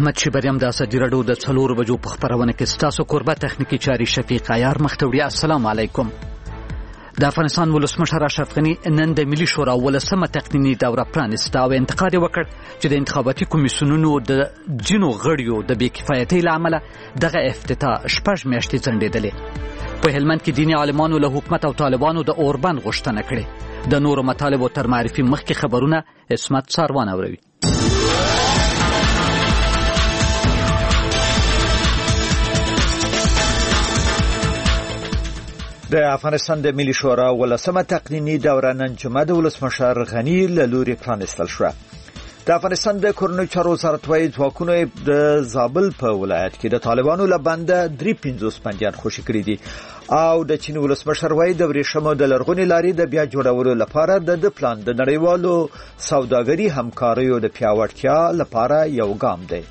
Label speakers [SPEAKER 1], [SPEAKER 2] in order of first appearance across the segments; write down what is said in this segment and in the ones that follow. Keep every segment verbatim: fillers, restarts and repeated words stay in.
[SPEAKER 1] احمد شبریم د اسدی رډو د څلور بجو په خبرونه کې ستاسو قربت تخنیکی چاري شفیق عیار مختوړي. السلام علیکم. د افغانستان ولسمشر اشرف غنی نن د ملي شورا ولسمه تقنینی دوره پرانسته او انتقاد وکړ چې د انتخاباتي کمیسیونونو د جنو غړیو د بې کفایتۍ له امله دغه افتتاح شپږ میاشتې ځنډېدلې. په هلمند کې دیني عالمانو له حکومت او طالبانو د اوربند غوښتنه کړې. د نورو مطالبو تر معرفي مخکې خبرونه عصمت ساروان اوروي.
[SPEAKER 2] د افغانستان د ملي شورا ولسمه تقنینی دوره نن جمعه د ولسمشر غنی له لوري پرانستل شوه. د افغانستان د کورنیو چارو وزارت وايي ځواکونو د زابل په ولایت کې د طالبانو له بنده درې پنځوس بندیان خوشي کړي دي او د چین ولسمشر وايي د ورېښمو د لرغونې لارې د بیا جوړولو لپاره د پلان د نړیوالو سوداګري همکاریو د پیاوړتیا لپاره یو ګام دی.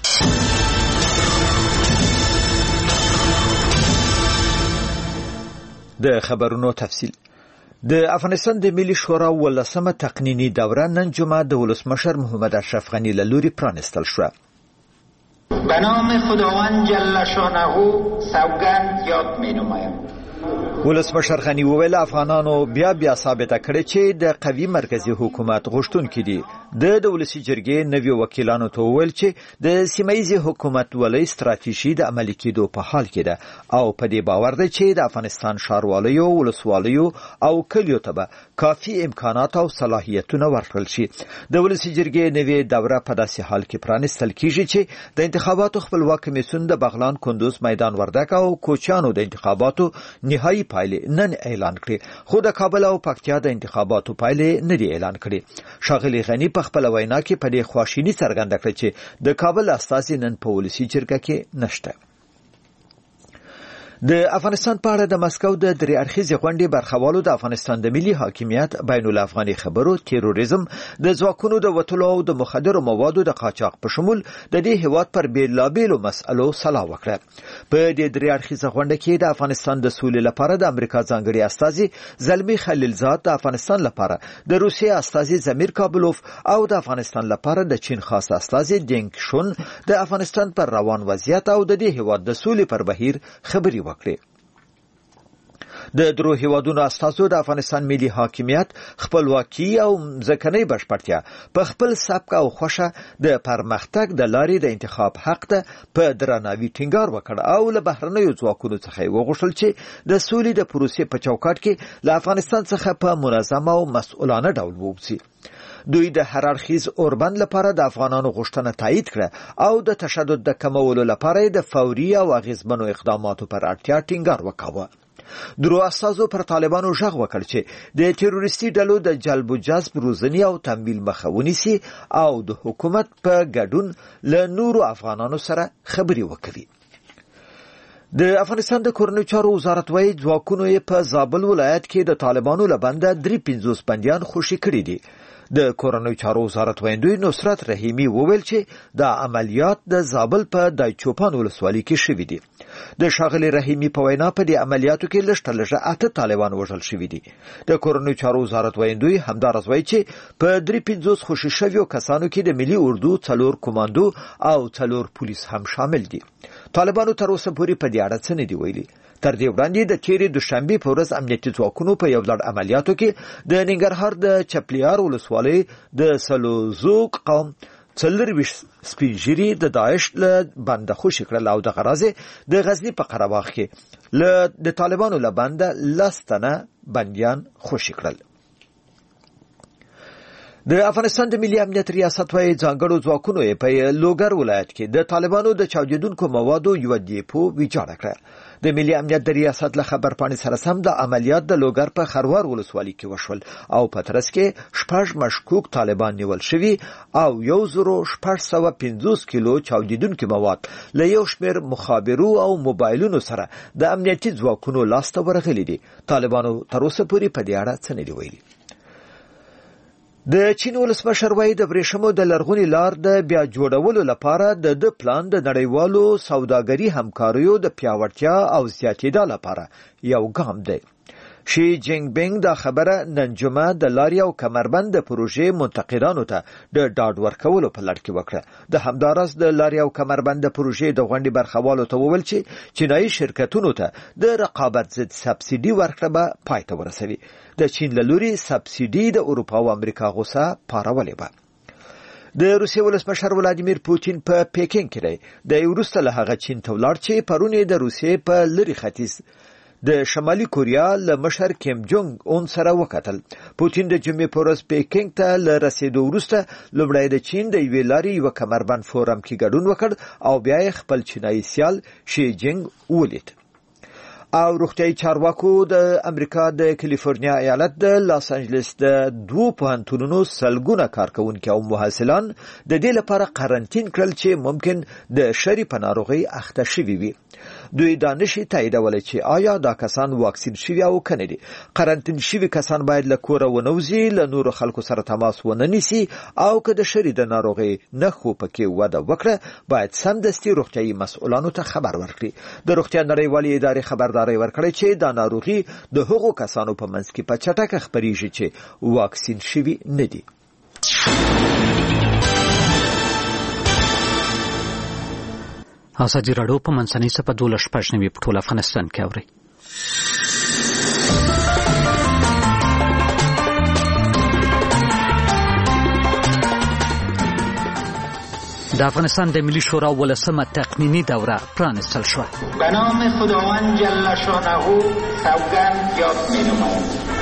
[SPEAKER 2] د خبرونو تفصیل. د افغانستان د ملي شورا ولسمه تقنینی دوره نن جمعه د ولسمشر محمد اشرف غنی له لوري پرانستل شوه.
[SPEAKER 3] به نام خداوند جل شانه سوگند یاد می‌نمایم.
[SPEAKER 2] ولسمشر غنی وویل افغانانو بیا بیا ثابته کړې چې د قوي مرکزی حکومت غوښتونکي دي. د دولتي جرګې نوي وکیلانو ته وویل چې د سیمایي حکومت ولې ستراتیژي د عملي کېدو په حال کې ده او په دې باور ده چې د افغانستان ښارواليو ولسوالیو او کلیو ته به کافي امکانات او صلاحیتونه ورکړل شي. د ولسي جرګې نوي دوره په داسې حال کې پرانستل کیږي چې د انتخاباتو خپلواک کمیسیون د بغلان کندوز میدان وردګ او کوچیانو د انتخاباتو نهایی پایلې نن اعلان کړې، خو د کابل او پکتیا د انتخاباتو پایلې نه دي اعلان کړې. ښاغلي غنی په خپل وینا کې په دې خواشینی څرګنده کړه چې د کابل استازي نن په ولسي جرګه کې نشته. د افغانستان په اړه د مسکو د درې اړخیزې غونډې برخوالو د افغانستان د ملي حاکمیت، بین الافغاني خبرو، تیروریزم، د ځواکونو د وټلو او د مخدرو موادو د قاچاق په شمول د دې هیواد پر بیلابیلو مسألو سلا وکړه. په دې درې اړخیزه غونډه کې د افغانستان د سولې لپاره د امریکا ځانګړي استازي زلمی خلیلزاد، د افغانستان لپاره د روسیې استازي زمیر کابلوف او د افغانستان لپاره د چین خاص استازي دینګ شون د افغانستان پر روان وضعیت او د دې هیواد د سولې پر بهیر خبري وکړه. د درو هیوادونو استازو د افغانستان ملي حاکمیت، خپلواکي او ځمکنۍ بشپړتیا په خپل سبک او خوښه د پرمختګ د لارې د انتخاب حق ته په درناوي ټینګار وکړ او له بهرنیو ځواکونو څخه وغوښتل چې د سولې د پروسې په چوکاټ کې له افغانستان څخه په منظم او مسؤلانه ډول ووځي. دوی د هر اړخیز اوربند لپاره د افغانانو غوښتنه تایید کړه او د تشدد د کمولو لپاره د فوري او اغیزمنو اقداماتو پر اړتیا ټینګار وکاوه. درو استازو پر طالبانو ژغ وکړ چې د تروریستي ډلو د جلب و جذب، روزنې او تمویل مخه ونیسي او د حکومت په ګډون له نورو افغانانو سره خبرې وکړي. د افغانستان د کورنیو چارو وزارت وايي ځواکونو په زابل ولایت کې د طالبانو له بنده درې پنځوس بندیان خوشي کړي دي. د کورنیو چارو وزارت ویندوی نصرت رحیمی وویل چې د عملیات د زابل په دایچوپان ولسوالۍ کې شوي دي. د ښاغلي رحیمی په وینا په دې عملیاتو کې لږ تر لږه اته طالبان وژل شوي دي. د کورنیو چارو وزارت ویندوی همدارس وایي چې په درې پنځوس خوشي شویو کسانو کې د ملي اردو څلور کماندو او څلور پولیس هم شامل دي. طالبانو تر اوسه پورې په دې اړه څه نه دي ویلي. تر دې وړاندې د تیرې دوشنبې په ورځ امنیتي ځواکونو په یو لړ عملیاتو کې د ننګرهار د چپلیار ولسوالۍ د سلوزوق قوم څلرویشت سپینږیري د داعش له بنده خوشي کړل او د غرازه د غزنی په قره باغ کې له د طالبانو له بنده لس تنه بندیان خوشي کړل. د افغانستان د ملي امنیت ریاست وايي ځانګړو ځواکونو په لوګر ولایت کې د طالبانو د چاودیدونکو موادو یو دیپو ویجاړه کړه. د ملي امنیت د ریاست له خبرپاڼې سره سم د عملیات د لوګر په خروار ولسوالۍ کې وشول او په ترڅ کې شپږ مشکوک طالبان نیول شوي او یو زرو شپږ سوه پنځوس کیلو چاودیدونکي مواد له یو شمېر مخابرو او موبایلونو سره د امنیتي ځواکونو لاسته ورغلي دي. طالبانو تر اوسه پورې په دې اړه څه نه دي ویلي. د چین ولسمشر وايي د ورېښمو د لرغونې لار د بیا جوړولو لپاره د د پلان د نړیوالو سوداګري همکاریو د پیاوړتیا او زیاتېدا لپاره یو ګام دی. شي جینګ پینګ دا خبره نن جمعه د لاري او کمربند پروژې منتقدانو ته د ډاډ ورکولو په لړ کې وکړه. د همدارس د لاري او کمربند پروژې د غونډې برخوالو ته وویل چې چینایي شرکتونو ته د رقابت ضد سبسیډي ورکړه به پای ته ورسوي. د چین له لوري سبسیډي د اروپا او امریکا غوسه پارولې وه. د روسیې ولسمشر ولادیمیر پوتین په پیکینګ کې دی. د وروسته له هغه چین ته ولاړ چې پرون یې د روسیې په لری ختیځ د شمالي کوریا له مشر کیم جونګ اون سره وکتل. پوتین د جمعې په ورځ پیکینګ ته له رسیدو وروسته لومړی د چین د یوې لارې یوه کمربند فورم کې ګډون وکړ او بیا یې خپل چینایي سیال شي جینګ ولید. او روغتیايي چارواکو د امریکا د کالیفورنیا ایالت د لاس انجلس د دوه پوهنتونونو سلګونه کارکونکي او محصلان د دې لپاره قرنټین کړل چې ممکن د شری په ناروغي اخته شوي وي. دوی دا نشي تاییدولی چې آیا دا کسان واکسین شوي او کنه دي. قرنټین شوي کسان باید له کوره ونوځي، له نورو خلکو سره تماس ونه نیسي او که د شری د ناروغي نښو پکې وده وکړه باید سمدستي روغتیايي مسؤلانو ته خبر ورکړي. د روغتیا نړیوالې ادارې خبرداری ورکړی چې دا ناروغي د هغو کسانو په منځ کې په چټکه خپریږي چې واکسین شوي نه دي.
[SPEAKER 1] ازادي راډیو په منځنۍ سپه دولس شپږ نوي په ټول افغانستان کې اوري. د افغانستان د ملي شورا ولسمه تقنینی دوره پرانستل شوه.
[SPEAKER 3] به نام خداوند جل شانه سوگند یاد می‌نمایم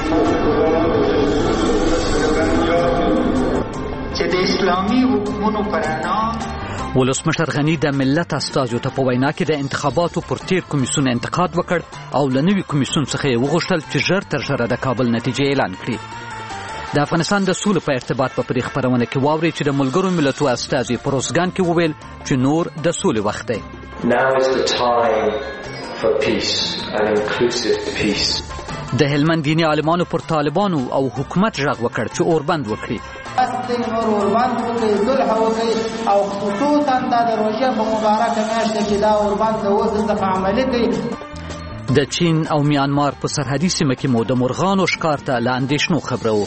[SPEAKER 3] چې د اسلامي حکومتونو پرانا
[SPEAKER 1] ولسمشر غنی د ملت استازو ته په وینا کې د انتخاباتو پر تیر کمیسیون انتقاد وکړ او له نوي کمیسیون څخه یې وغوښتل چې ژر تر ژره د کابل نتیجې اعلان کړي. د افغانستان د سولې په ارتباط په پرې خپرونه کې واوري چې د ملګرو ملتونو استازي په روزګان کې وویل چې نور د سولې وخت دی.
[SPEAKER 4] Now is the time for peace and inclusive peace.
[SPEAKER 1] د هلمند دیني عالمانو پر طالبانو او حکومت غږ وکړ چې اوربند وکړي.
[SPEAKER 5] استن نور اوربند وکړي، صلح وکړي او خصوصا د روژه په مبارکه میاشت کې دا اوربند د اوس څخه عملي کوي.
[SPEAKER 1] د چین او میانمار په سرحدي سیمه کې مو د مرغانو ښکار ته له اندېښنو خبره وو.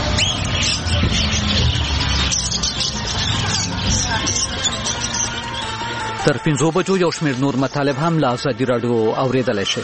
[SPEAKER 1] تر پنځو بجو یو شمېر نور مطالب هم له ازادي راډیو اورېدلی شئ.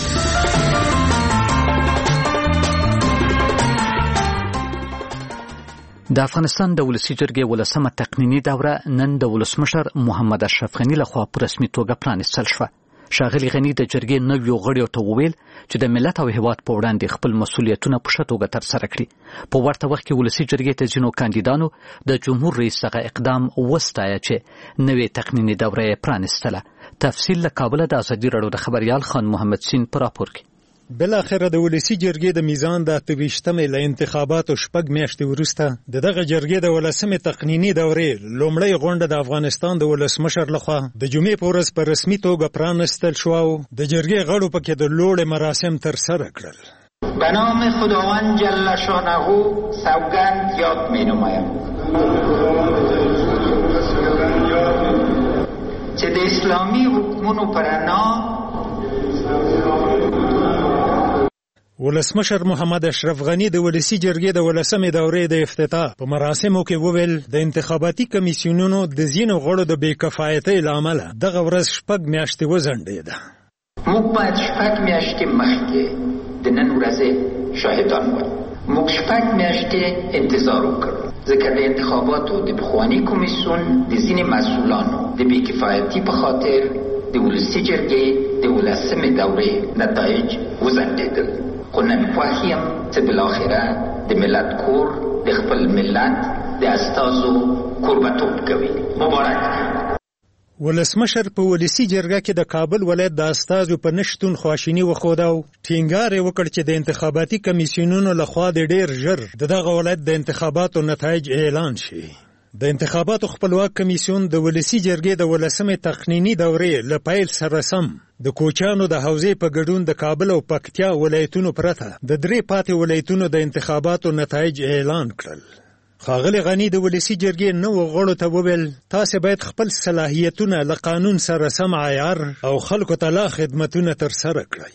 [SPEAKER 1] د افغانستان د ولسي جرګې ولسمه تقنینی دوره نن د ولسمشر محمد اشرف غني لخوا په رسمي توګه پرانستل شوه. ښاغلي غني د جرګې نویو غړیو ته وویل چې د ملت او هیواد په وړاندې خپل مسؤلیتونه په ښه توګه ترسره کړي. په ورته وخت کې ولسي جرګې ته ځینو کاندیدانو د جمهور رئیس څخه اقدام وستایه چې نوې تقنیني دوره یې پرانستله. تفصیل له کابله د ازادي راډیو د خبریال خان محمد سین په راپور کې.
[SPEAKER 6] بالاخره د ولسی جرګې د میزان د اته ویشتمې له انتخاباتو شپږ میاشتې وروسته د دغه جرګې د ولسمې تقنیني دورې لومړۍ غونډه د افغانستان د ولسمشر لخوا د جمعې په ورځ په رسمي توګه پرانستل شو او د جرګې غړو پکې د لوړې مراسم ترسره کړل.
[SPEAKER 3] به نام خداوند جل شانه سوگند یاد می‌نمایم چې د اسلامي حکومتونو پرانا
[SPEAKER 6] ولسمشر محمد اشرف غني د ولسی جرګې د ولسمې دورې د افتتاح په مراسمو کې وویل د انتخاباتي کمیسیونونو د ځینو غړو د بې کفایتۍ له امله دغه ورځ شپږ میاشتې وځنډېده.
[SPEAKER 3] موږ باید شپږ میاشتې مخکې د نن ورځې شاهدان وو. موږ شپږ میاشتې انتظار وکړو ځکه د انتخاباتو د پخواني کمیسیون د ځینې مسؤلانو د بې کفایتۍ په خاطر د ولسی جرګې د ولسمې دورې نتایج وځنډېدل. خو نن خوښ یم چې بالاخره د ملت کور د خپل ملت د استازو کوربتوب کوي. مبارک.
[SPEAKER 6] ولسمشر په ولسی جرګه کې د کابل ولایت د استازو په نشتون خواشیني وښوده او ټینګار یې وکړ چې د انتخاباتي کمیسیونونو لخوا د ډېر ژر د دغه ولایت د انتخاباتو نتایج اعلان شي. د انتخاباتو خپلواک کمیسیون د ولسی جرګې د ولسمې تقنینی دورې له پیل سره سم د کوچانو د حوزې په ګډون د کابل او پکتیا ولایتونو پرته د درې پاتې ولایتونو د انتخاباتو نتایج اعلان کړل. ښاغلي غني د ولسی جرګې نوو غړو ته وویل تاسې باید خپل صلاحیتونه له قانون سره سم عیار او خلکو ته لا خدمتونه ترسره کړئ.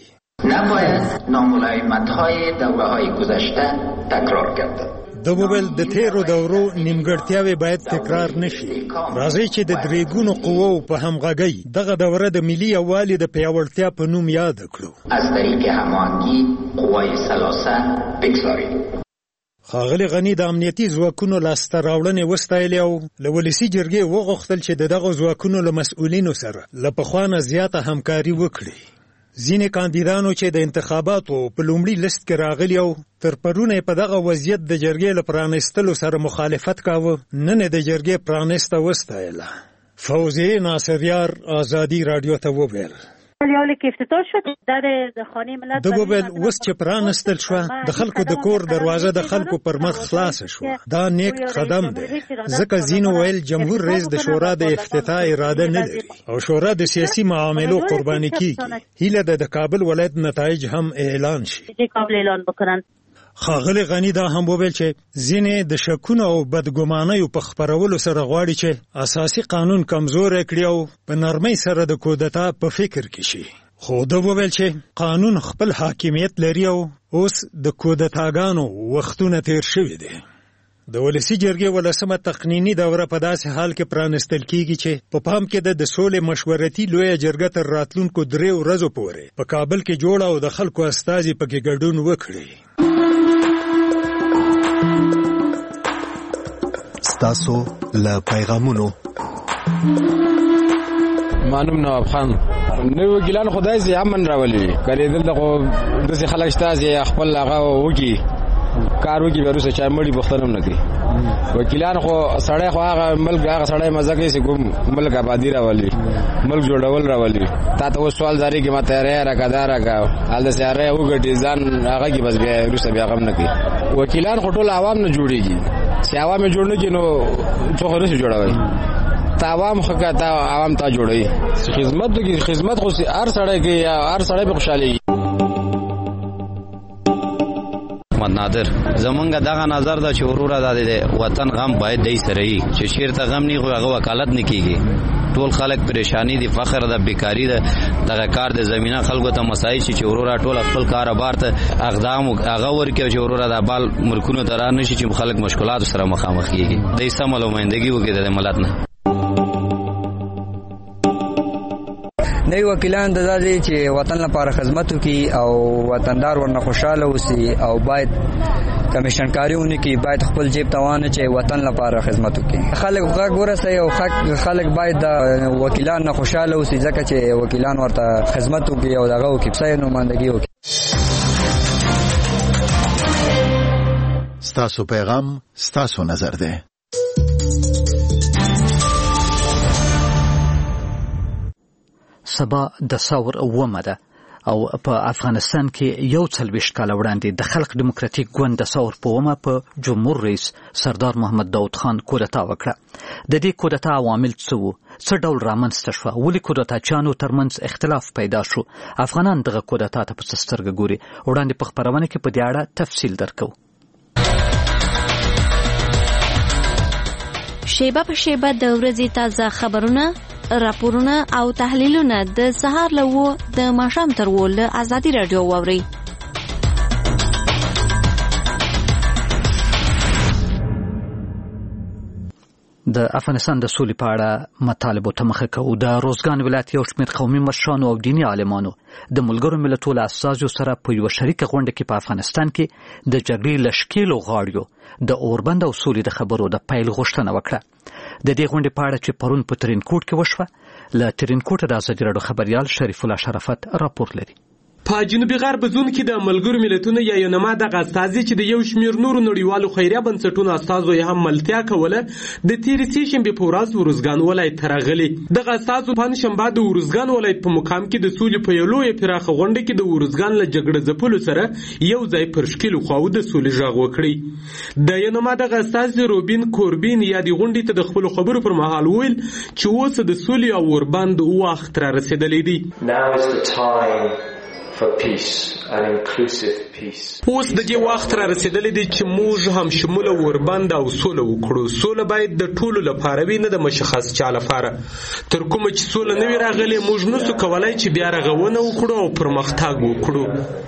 [SPEAKER 3] نباید ناملایمت‌های دوره‌های گذشته تکرار گردد.
[SPEAKER 6] د وویل د تیرو دورو نیمګړتیاوې باید تکرار نشي. راځي چې د درېګونو قوو په همغږۍ دغه دوره د ملي یووالي د پیاوړتیا په نوم یاد کړو.
[SPEAKER 3] از طریق هماهنگی قوای ثلاثه بگذاریم.
[SPEAKER 6] ښاغلي غني د امنیتي ځواکونو لاسته راوړنې وستایلې او له ولسي جرګې وغوښتل چې د دغه ځواکونو له مسؤلینو سره له پخوا نه زیاته همکاري وکړي. ځینې کاندیدانو چې د انتخاباتو په لومړي لیست کې راغلي او تر پرونه په دغه وضعیت د جرګې له پرانیستلو سره مخالفت کاوه، نن د جرګې پرانیسته وستایله. فوزیه ناصریار آزادي رادیو ته وویل
[SPEAKER 7] یو لیک افتتاح شد در خانه ملت.
[SPEAKER 6] د وویل اوس چې پرانستل شوه د خلکو د کور دروازه د خلکو پر مخ خلاصه شوه. دا نیک قدم دی ځکه ځینو ویل جمهور رئیس د شورا د افتتاح اراده نه لري او شورا د سیاسي معاملو قرباني کیږي. هیله ده د کابل ولایت نتایج هم اعلان شي.
[SPEAKER 7] قابل اعلان بکنن.
[SPEAKER 6] ښاغلي غني دا هم وویل چې ځینې د شکونو او بدګمانیو په خپرولو سره غواړي چې اساسي قانون کمزوری کړي او په نرمۍ سره د کودتا په فکر کې شي. خو دا وویل چې قانون خپل حاکمیت لري او اوس د کودتاګانو وختونه تیر شوي دي. د ولسي جرګې ولسمه تقنیني دوره په داسې حال کې پرانستل کیږي چې په پام کې د سولې مشورتي لویه جرګه تر راتلونکو درې ورځو پورې په کابل کې جوړه او د خلکو استازي پکې ګډون وکړي.
[SPEAKER 8] ستاسو له پیغامونو
[SPEAKER 9] مانوم نواب خان نو ګلان خدای زی امن راولي کړي دلته د خلک شته خپل هغه وږي کار وږي ورسره چا مړي بختنم نه کوي. وکیلان خو سړی خو هغه ملک هغه سړی مزه کوي چې کوم ملک آبادی راولي ملک جوړول راولي. تا ته سوال جاری کې ما تیارې راکدار راکاو حال د سیاره وګټي ځان هغه کې بس بیا ورسره بیا غم نه کوي. وکیلان خو ټول عوام نه جوړيږي چې عوام جوړ نه کینو څو خورسي جوړوي. تا عوام خو کا تا عوام ته جوړوي خدمت کی خدمت خو هر سړی کې هر سړی به خوشالي.
[SPEAKER 10] نادر زمونږ دغه نظر دا چې وروره د وطن غم باید دای سره وي چې چیرته غم نه خو هغه وکالت نه کیږي. ټول خلک پریشانی دي، فخر ده، بیکاری ده، دغه کار د زمينه خلکو ته مسایل چې وروره ټول خپل کاروبار ته اقدام هغه ورکوي چې وروره د بال ملکونو ته را نشي چې خلک مشکلات سره مخامخ کیږي. د سم نمائندګي وکړي د ملت نه.
[SPEAKER 11] نوی وکیلان د دې چې وطن لپاره خدمت وکړي او وطندار ورنه خوشاله اوسي او باید کمیشن کاریونه کې باید خپل جیب توانه چې وطن لپاره خدمت وکړي. خلک غږ ورسوي او خلک باید د وکیلان نه خوشاله اوسي ځکه چې وکیلان ورته خدمت وکړي او دغه وکړي صحیح نمائندګي وکړي.
[SPEAKER 8] ستاسو پیغام ستاسو نظر ده.
[SPEAKER 1] سبا د ثور اومه ده او په افغانستان کې یو څلوېښت کاله وړاندې د خلق دیموکراتیک ګوند د ثور په اومه په جمهور رئیس سردار محمد داود خان کودتا وکړه. د دې کودتا عوامل څه وو؟ څه ډول رامنځته شوه؟ ولې کودتاچیانو ترمنځ اختلاف پیدا شو؟ افغانان دغه کودتا ته په څه سترګه ګوري؟ وړاندې په خپرونه کې په دې اړه تفصیل درکو.
[SPEAKER 12] شیبه په شیبه د ورځې تازه خبرونه، راپورونه او تحلیلونه د سهار له و د ماښام تر و له آزادي رادیو واورئ.
[SPEAKER 1] د افغانستان د سولې په اړه مطالبو ته مخه کوو. د روزګان ولایت یو شمېر قومي مشرانو او دیني عالمانو د ملګرو ملتونو اساسو سره په یو شریکه غونډه کې په افغانستان کې د جګړې له ښکېلو غاړیو د اوربند او سولې د خبرو د پیل غوښتنه وکړه. د دې غونډې په اړه چې پرون په ترینکوټ کې وشوه، له ترینکوټه د ازادي راډیو خبريال شریف الله شرافت راپور لري.
[SPEAKER 13] په جنوبي غرب زون کې د ملګرو ملتونو یا یونما دغه استازي چې د یو شمېر نورو نړیوالو خیریه بنسټونو استازو یې هم ملتیا کوله د تېرې سې شنبې په ورځ ورزګان ولایت ته راغلي. دغه استازو پنجشنبه د ورزګان ولایت په مقام کې د سولې په یو لویه پراخه غونډه کې د ورزګان له جګړه ځپلو سره یو ځای پر ښکېلو خواو د سولې غږ وکړي. د یونما دغه استازي روبین کوربین یا د غونډې ته د خپلو خبرو پر مهال ویل چې اوس د سولې او اوربند وخت را رسېدلی دی.
[SPEAKER 4] Now is the time for peace and inclusive peace.
[SPEAKER 13] اوس د دې وخت را رسیدلی دی چې موږ هم شموله وربند او سوله وکړو. سوله باید د ټولو لپاره وي، نه د مشخص چا لپاره. تر کومه چې سوله نه وي راغلې موږ نسو کولای چې بیا رغونه وکړو او پرمختګ وکړو.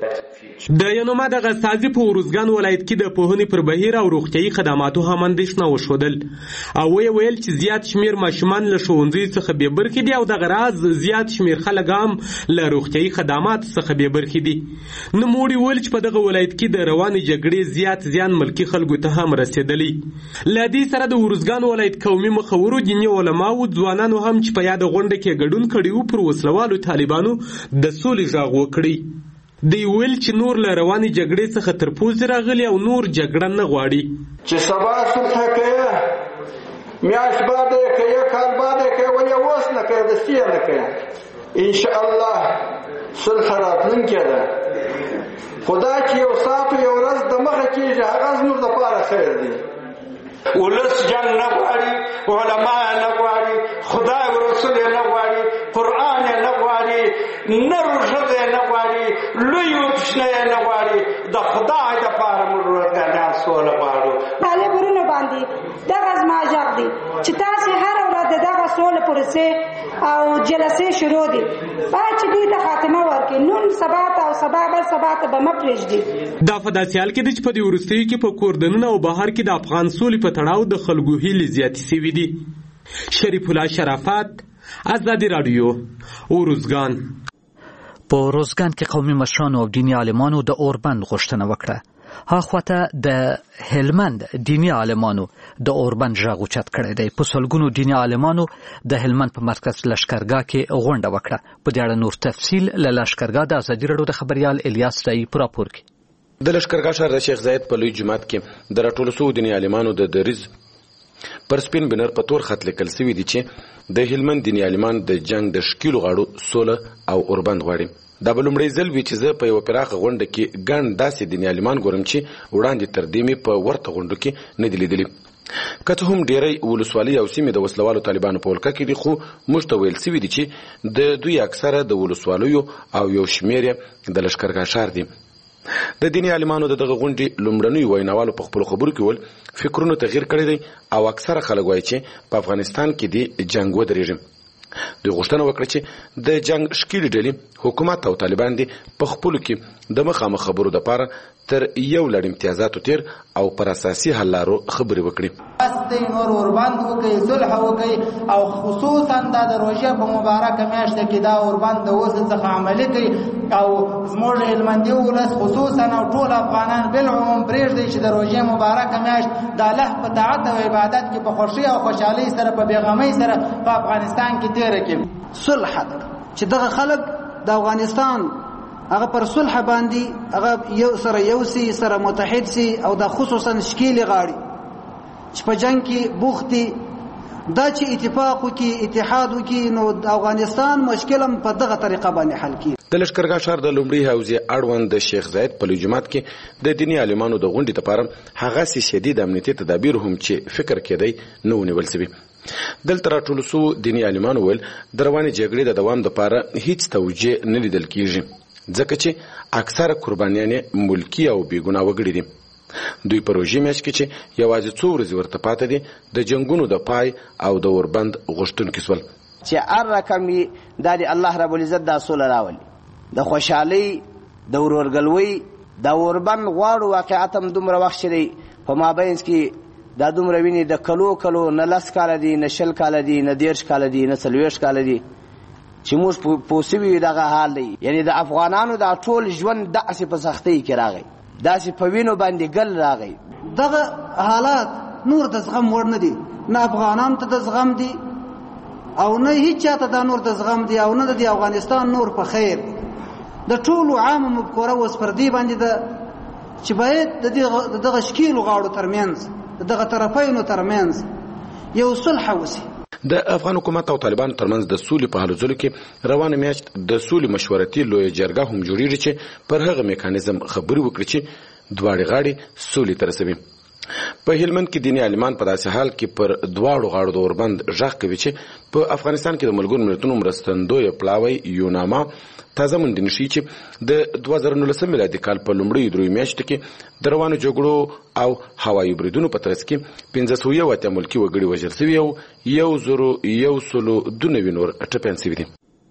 [SPEAKER 13] د یونما دغه استازي په ارزګان ولایت کې د پوهنې پر بهیر او روغتیايي خدماتو هم اندېښنه وښودل او ویې ویل چې زیات شمیر ماشومان له ښوونځیو څخه بې برخې دي او دغه راز زیات شمیر خلک هم له روغتیايي خدماتو څخه بې برخې دي. نوموړي ویل چې په دغه ولایت کې د روانې جګړې زیات زیان ملکي خلکو ته هم رسېدلی. له دې سره د ارزګان ولایت قومي مخورو، دیني علماو، ځوانانو هم چې په یاده غونډه کې ګډون کړي وو پر وسلوالو طالبانو د سولې غږ وکړي. دی ویل چې نور له روانې جګړې څخه تر پوزې راغلي او نور جګړه نه غواړي.
[SPEAKER 14] چې سبا صلح کوي، میاشت بعد یې کوي، کال بعد یې کوي، ولې اوس نه کوي، دستي یې نه کوي. انشاءالله صلح راتلونکې ده. خدا چې یو ساعت یو ورځ د مخه کېږي هغه زموږ دپاره خیر دی. ولس جنګ نه غواړي، علما یې نه غواړي، خدای او رسول یې نه غواړي، قرآن یې نه غواړي، نه روژه یې نه غواړي، لوی وپشنه یې نه غواړي. د خدای دپاره موږ ورځګانیان سوله غواړو.
[SPEAKER 15] طالب ورونه باندې دغه زما غږ دی چې تاسې هره ورځ د دغه سولې پروسې او جلسې شروع دي باید چې دوی ته خاتمه ورکړي. نن سبا ته او سبا بل سبا ته به مه پرېږدي.
[SPEAKER 13] دا په داسې حال کې دی چې په دې وروستیو کې په کور دننه او بهر کې د افغان سولې په تړاو د خلکو هیلې زیاتې سوي دي. شریف الله شرافت، ازادي راډیو، ارزګان.
[SPEAKER 1] په ارزګان کې قومي مشرانو او دیني عالمانو د اوربند غوښتنه وکړه. هاخواته د هلمند دیني عالمانو د اوربند غږ اوچت کړی دی. په سلګونو دیني عالمانو د هلمند په مرکز لښکرګاه کې غونډه وکړه. په دې اړه نور تفصیل له لښکرګاه د ازادي راډیو د خبریال الیاس دای په راپور کې.
[SPEAKER 16] د لښکرګاه ښار د شیخ زاید په لوی جومات کې د راټولو شوو دیني عالمانو د دریځ پر سپین بنر په تور خط لیکل سوي دي چې د هلمند دیني عالمان د جنگ د شکیلو غاړو سوله او اوربند غواړي. دا به لومړی ځل وي چې زه په یوه پراخه غونډه کې ګڼ داسې دیني عالمان ګورم چې وړاندې تر دې مې په ورته غونډو کې نه دي لیدلي. که څه هم ډېری ولسوالۍ او سیمې د وسلوالو طالبانو په ولکه کې دي، خو موږ ته ویل سوي دي چې د دوی اکثره د ولسوالیو او یو شمېر یې د لښکرګاه ښار دي. د دیني عالمانو د دغه غونډې لومړنیو ویناوالو په خپلو خبرو کې ویل فکرونو تغییر کړی دی او اکثره خلک وایي چې په افغانستان کې دې جنګ ودرېږي. دوی غوښتنه وکړه چې د جنگ شکیلې ډلې حکومت او طالبان دې په خپلو کې د مخامخ خبرو دپاره تر یو لړ امتیازاتو تیر او پر اساسي حل لارو خبرې وکړي.
[SPEAKER 5] بس دی نور اوربند وکړي، صلح وکړي او خصوصا دا د روژې په مبارکه میاشته کې دا اوربند د اوس څخه عملي کړي او زموږ هلمندي ولس خصوصا او ټول افغانان بالعموم پرېږدي چې د روژې مبارکه میاشت د الله په طاعت او عبادت کې په خوښۍ او خوشحالۍ سره په بېغمۍ سره په افغانستان کې تېره کړي.
[SPEAKER 17] صلح چې دغه خلک د افغانستان هغه پر صلح باندې هغه یو سره یو سي سره متحد سي او د خصوصا شکیلې غاړي چې په جنگ کې بوختي دا چې اتفاق وکي اتحاد وکي نو د افغانستان مشکلم په دغه طریقه باندې حل کیږي.
[SPEAKER 16] د لښکرګاه ښار د لومړي حوزې اړوند د شیخ زاید په لوی جومات کې د دیني عالمانو د غونډې لپاره هغسې شدید امنیتي تدابیر هم چې فکر کېدی نه ونیول سوي. دلته راټولو سوو دیني عالمانو ویل د روانې جګړې د دوام لپاره هیڅ توجیه نه لیدل کیږي ځکه چې اکثره قربانیانې ملکي او بېګناه وګړي دي. دوی په روژې میاشت کې چې یوازې څو ورځې ورته پاته دي د جنګونو د پای او د اوربند غوښتونکي سول
[SPEAKER 18] چې هر رقم یې دا د الله رب العزت دا سوله راولي، د خوشحالۍ، د ورورګلوۍ، د اوربند غواړو. واقعیت هم دومره وخت چې دی په مابینځ کې دا دومره ویني د کلو کلو نه لس کاله دي نه شل کاله دي نه دېرش کاله دي نه څلوېښت کاله دي چې موږ پوه سوي دغه حال دی. یعنې د افغانانو دا ټول ژوند داسې په سختۍ کې راغی، داسې په وینو باندې ګل راغی.
[SPEAKER 17] دغه حالات نور د زغم وړ نه دي، نه افغانانو ته د زغم دي او نه هیڅ چاته دا نور د زغم دي او نه د افغانستان نور په خیر. د ټولو عامه مفکوره اوس پر دې باندې ده چې باید د دغه شکیلو غاړو ترمنځ د دغه طرفینو ترمنځ یو صلح وسي.
[SPEAKER 16] د افغان حکومت او طالبانو ترمنځ د سولې په هلو ځلو کې روانه میاشت د سولې مشورتي لویه جرګه هم جوړیږي چې پر هغه میکانیزم خبرې وکړي چې دواړې غاړې سولې ته رسوي. په هلمند کې دیني عالمان په داسې حال کې پر دواړو غاړو د اوربند غږ کوي چې په افغانستان کې د ملګرو ملتونو مرستندویه پلاوی یوناما تازه موندنې ښیي چې د دوه زره نولسم میلادي کال په لومړیو دریو میاشتو کې د روانو جګړو او هوایي بریدونو په ترڅ کې پنځه سوه یو اتیا ملکي وګړي وژل سوي او یو زرو یو سلو دوه نوي نور ټپیان سوي دي.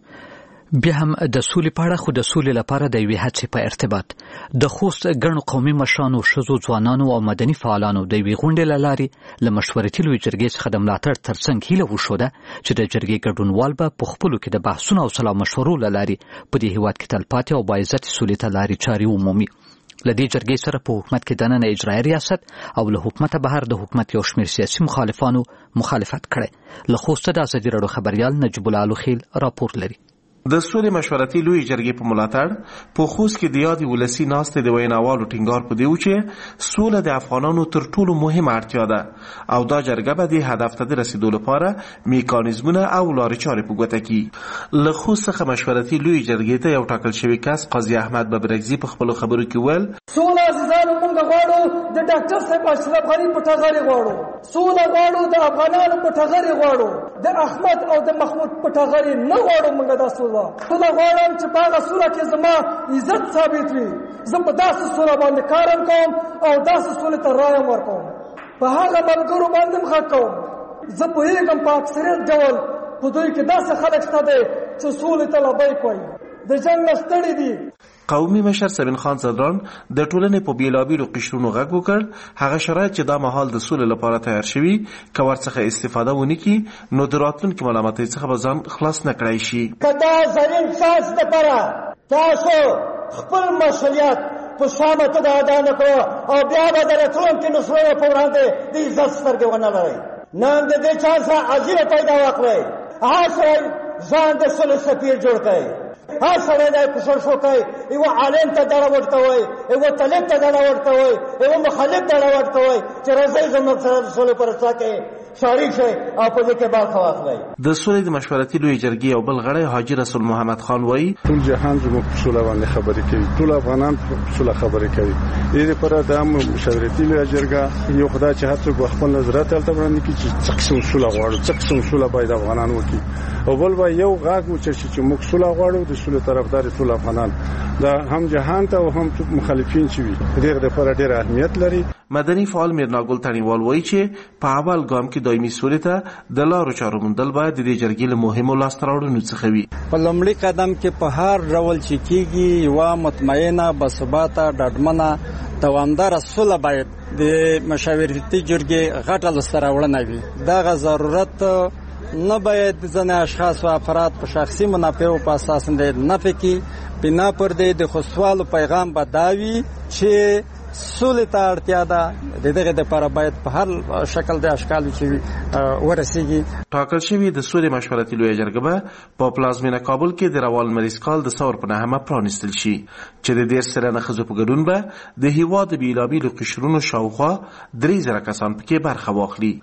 [SPEAKER 1] بیا هم د سولې په اړه خو د سولې لپاره د یوې هڅې په ارتباط د خوست ګڼو قومي مشرانو ښځو ځوانانو او مدني فعالانو د یوې غونډې له لارې له مشورتي لویې جرګې څخه د ملاتړ ترڅنګ هیله وښوده چې د جرګې ګډونوال به په خپلو کې د بحثونو او سلا مشورو له لارې په دې هېواد کې تلپاتې او باعزتې سولې ته لارې چارې ومومي. له دې جرګې سره په حکومت کې دننه اجرایي ریاست او له حکومته بهر د حکومت یو شمېر سیاسي مخالفانو مخالفت کړی. له خوسته د ازادي راډیو خبریال نجیب الله الخیل راپور لري.
[SPEAKER 19] د سولې مشورتي لویې جرګې په ملاتړ په خوست کې د یادې ولسي ناستې د ویناوالو ټینګار په دی و چې سوله د افغانانو تر ټولو مهمه اړتیا ده او دا جرګه به د هدف ته د رسیدو لپاره میکانیزمونه او لارې چارې په ګوته کړي. له خوست څخه مشورتي لویې جرګې ته یو ټاکل شوی کس قاضي احمد ببرګزي په خپلو خبرو کې ویل
[SPEAKER 20] سوله عزیزانو موږ غواړو د ډاکټر صاحب اشرف غني په ټغرې غواړو، سوله غواړو د افغانانو په ټغرې غواړو، د احمد او د محمود په ټغرې نه غواړو. موږ دا سوله سوله غواړم چې په هغه سوله کې زما عزت ثابت وي. زه په داسې سوله باندې کارم کوم او داسې سولې ته رایم ورکوم. په هغه ملګرو باندې غږ کوم. زه پوهېږم په اکثریت ډول په دوی کې داسې خلک شته دی چې سولې ته لبیک وایي، د جنګ نه ستړي دي.
[SPEAKER 19] قومي مشر سبین خان زدران د ټولنې په بیلابیلو قشرونو غږ وکړ هغه شرایط چې دا مهال د سولې لپاره تیار شوي که ورڅخه استفاده ونه کړي نو د راتلونکي ملامتۍ څخه به ځان خلاص نه کړی شي.
[SPEAKER 20] که دا زرین چانس دپاره تاسو خپل مسؤلیت په سمه توګه ادا نه کړو او بیا به د راتلونکي نسلونو په وړاندې د عزت سترګې ونه لرئ. نن د دې چانس عجیبه پیدا وکړئ. هغه سړی ځان د سولې سفیر جوړ کړئ. هر سړی دی کوشش وکړئ یوه عالم ته ډډه ورته وایي، یوه طالب ته ډډه ورته وایي، یوه مخالف ډډه ورته وایي چې راځئ زموږ سره د سولې په رسا کې شریک شئ او په دې کې برخه واخلئ.
[SPEAKER 19] د سولې د مشورتي لویې جرګې یو بل غړی حاجي رسول محمد خان وایي
[SPEAKER 21] ټول جهان زموږ په سوله باندې خبرې کوي، ټول افغانان په سوله خبرې کوي. دې لپاره دا مشورتي لویه جرګه یو خدای چې هر څوک خپل نظریات هلته وړاندې کړي چې څه قسم سوله غواړو، څه قسم سوله باید افغانان وکړي. او بل به یو غږ وچشي چې موږ سوله غواړو، د سولې طرفدار ټول افغانان دا هم جهان ته او هم مخالفین چې وي دغه لپاره ډېر اهمیت لري.
[SPEAKER 19] مدني فعال میرناګل تڼیوال وایي چې په اول ګام کې دایمي سولې ته د لارو چارو موندل باید د دې جرګې له مهمو لاسته راوړنو څخه وي.
[SPEAKER 22] په لومړي قدم کې په هر ډول چې کېږي یوه مطمئنه باثباته ډاډمنه دوامداره سوله باید د مشاورتي جرګې غټه لاسته راوړنه وي. دغه ضرورت نه باید ځینې اشخاص و افراد په شخصي منافعو په اساس نفي کړي. بنا پر دې د خصوصوالو پیغام به دا وي چې سولې ته اړتیا ده، د دغه دپاره باید په هر شکل د اشکالو چې ورسیږي.
[SPEAKER 19] ټاکل شوي د سولې مشورتي لویه جرګه به په پلازمینه کابل کې د روان مریض کال د ثور په نهمه پرانیستل شي چې د دېرش سلنه ښځو په ګډون به د هېواد د بېلابېلو قشرونو شاوخوا درې زره کسان پکې برخه واخلي.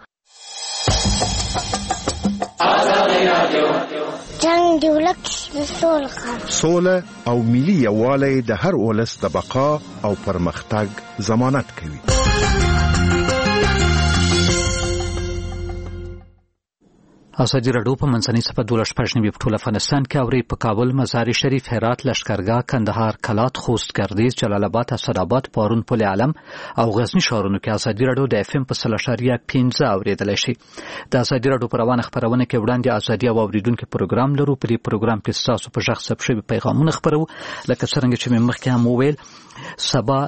[SPEAKER 23] جنگ دی ولک سوله
[SPEAKER 8] سوله او ملي یووالی د هر ولس د بقا او پرمختګ ضمانت کوي.
[SPEAKER 1] ازادي راډیو په منځنۍ صفحه دولس شپږ نوي په ټول افغانستان کې اوري په کابل، مزار شریف، هرات، لشکرګاه، کندهار، کلات، خوست، ګردیز، جلال آباد، اسداباد، پارون، پل علم او غزنی ښارونو کې ازادي راډیو د اف ام په سل اشاریه پنځه اوریدلی شي. د ازادي راډیو په روانه خپرونه کې وړاندې ازادي او اوریدونکو پروګرام لرو. په دې پروګرام کې ستاسو په غږ ثبت شوي پیغامونه خپرو لکه څرنګه چې مې مخکې هم وویل. سبا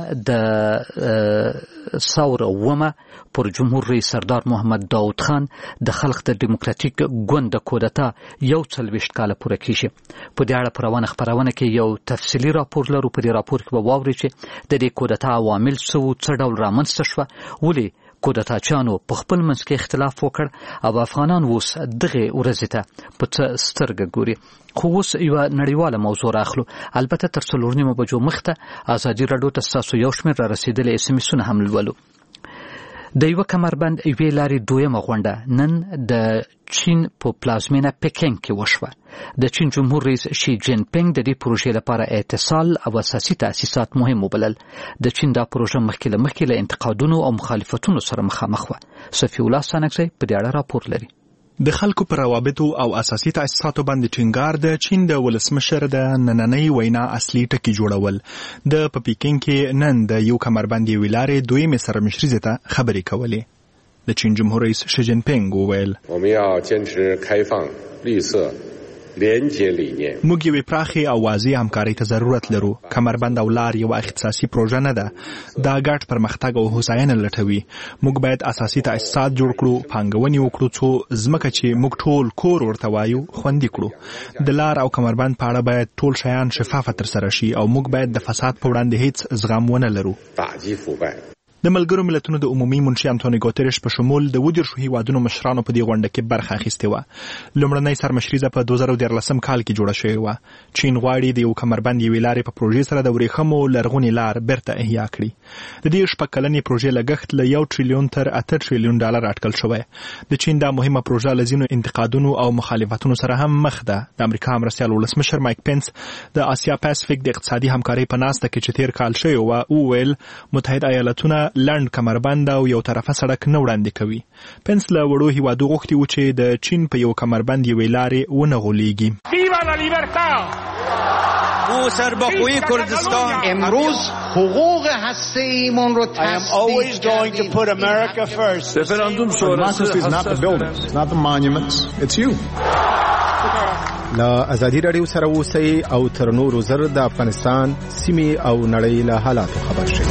[SPEAKER 1] د ثور اومه پر جمهور رئیس سردار محمد داود خان د خلق د دیموکراتیک ګوند د کودتا یو څلوېښت کاله پوره کیږي. په دې اړه په روانه خپرونه کې یو تفصیلي راپور لرو. په دې راپور کې به واورئ چې د دې کودتا عوامل څه وو، څه ډول رامنځته شوه، ولې کودتاچیانو په خپل منځ کې اختلاف وکړ او افغانان اوس دغه ورځې ته په څه سترګه ګوري. خو اوس یوه نړیواله موضوع راخلو. البته تر څلور نیمو بجو مخته ازادي راډیو ته ستاسو یو شمېر را رسېدلي اس ام اسونه هم لولو. د یو کمربند یوې لارې دویمه غونډه نن د چین په پلازمینه پکینګ کې وشوه. د چین جمهور رئیس شي جین پینګ د دې پروژې لپاره اتصال او اساسي تاسیسات مهم وبلل. د چین دا پروژه مخکې له مخکې له انتقادونو او مخالفتونو سره مخامخ وه. صفي الله سانکزی په دې اړه راپور لري.
[SPEAKER 2] د خلکو پر روابطو او اساسي تاسیساتو باندې ټینګار د چین د ولسمشر د نننۍ وینا اصلي ټکی جوړول. د په پیکینګ کې نن د یو کمربند یوې لارې دویمې سرمشریزې ته خبرې کولې. د چین جمهور رئیس شي جین پینګ وویل موږ یوې پراخې او واضح همکارۍ ته ضرورت لرو. کمربند او لار یوه اختصاصي پروژه نه ده. دا ګډ پرمختګ او هوساینه لټوي. موږ باید اساسي تاسیسات جوړ کړو، پانګونې وکړو څو ځمکه چې موږ ټول کور ورته وایو خوندي کړو. د لار او کمربند په اړه باید ټول شیان شفافه ترسره شي او موږ باید د فساد په وړاندې هیڅ زغم ونه لرو. د ملګرو ملتونو د عمومي منشي انټونی ګوتریش په شمول د ودیرشو هیوادونو مشرانو په دې غونډه کې برخه اخیستې وه. لومړنۍ سرمشریزه په دوه زره دیارلسم کال کې جوړه شوې وه. چین غواړي د یو کمربند یوې لارې په پروژې سره د ورېښمو لرغونې لار بیرته احیا کړي. د دې شپږ کلنې پروژې لګښت له یو ټریلیون تر اته ټریلیون ډالر اټکل شوی. د چین دا مهمه پروژه له ځینو انتقادونو او مخالفتونو سره هم مخ ده. د امریکا مرستیال ولسمشر مایک پنس د آسیا پاسفیک د اقتصادي همکارۍ په ناسته کې چې تیر کال شوی وه وویل متحده ایالتونه لنډ کمربند او یو طرفه سړک نه وړاندې کوي. پنس له وړو هیوادو غوښتي و چې د چین په یو کمربند یوې لارې ونه غولیږي.
[SPEAKER 3] ما سربخوی کردستان
[SPEAKER 7] امروز حقوق هسته‌ایمون رو
[SPEAKER 3] I am always going to put America first.
[SPEAKER 7] referendum شورای is not the buildings, not the monuments, it's you.
[SPEAKER 24] لا ازادي رادیو سره اوسئ او تر نورو زر د افغانستان سیمې او نړۍ له حالاتو خبر شئ.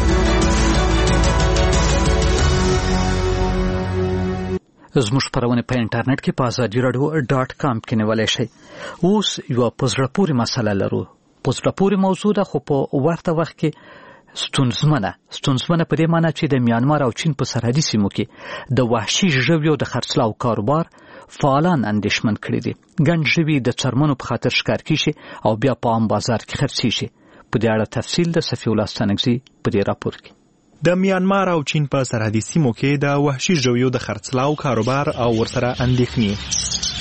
[SPEAKER 1] زموږ خپرونه په انټرنیټ کې په ازادي رادیو ډاټ کام کې نیولی شئ. اوس یوه په زړه پورې مسله لرو. په زړه پورې موضوع ده خو په ورته وخت کې ستونزمنه ستونزمنه په دې معنی چې د میانمار او چین په سرحدي سیمو کې د وحشي ژویو د خرڅلاو کاروبار فعالان اندېښمن کړي دي. ګڼ ژوي د څرمنو په خاطر ښکار کیږي او بیا په عام بازار کې خرڅېږي. په دې اړه تفصیل د صفي الله ستانکزي په دې راپور کې.
[SPEAKER 2] د میانمار او چین په سرحدي سیمو کې د وحشي ژویو د خرڅلاو کاروبار او ورسره اندېښنې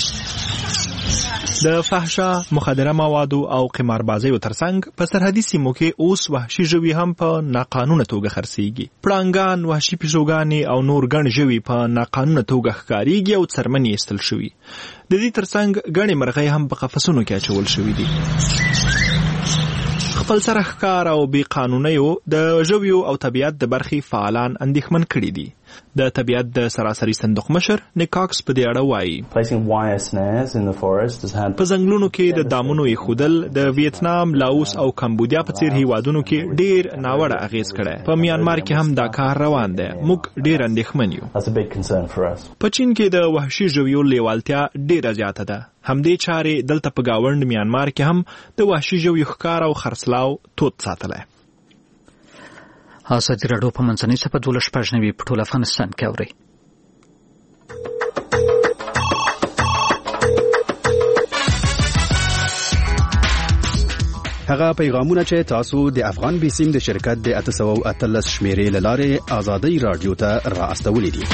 [SPEAKER 2] د فحشا مخدره موادو او قماربازیو ترڅنګ په سرحدي سیمو کې اوس وحشي ژوي هم په ناقانونه توګه خرڅېږي. پړانګان، وحشي پیشوګانې او نور ګڼ ژوي په ناقانونه توګه ښکارېږي او څرمنې ایستل شوي. د دې ترڅنګ ګڼې مرغۍ هم په قفسونو کې اچول شوي دي. خپل سره ښکار او بې قانونیو د ژویو او طبیعت د برخې فعالان اندېښمن کړي دي. د طبیعت د سراسري صندوق مشر نیکاکس په دې اړه وایي په ځنګلونو کې د دامونو ایښودل د ویتنام، لاوس او کمبودیا په څیر هیوادونو کې ډیر ناوړه اغیز کړی. په میانمار کې هم دا کار روان دی. موږ ډیر اندېښمن یو. په چین کې د وحشي ژویو لیوالتیا ډیره زیاته ده. همدې چارې دلته په گاونډ میانمار کې هم د وحشي ژویو ښکار او خرڅلاو تود ساتلی.
[SPEAKER 1] ازادي راډیو په منځنۍ صفحه دولس شپږ نوي په ټول افغانستان کې اورئ.
[SPEAKER 25] هغه پیغامونه چې تاسو د افغان بیسیم د شرکت د اته سوه اتلس شمیرې له لارې ازادي راډیو ته را استولي دي.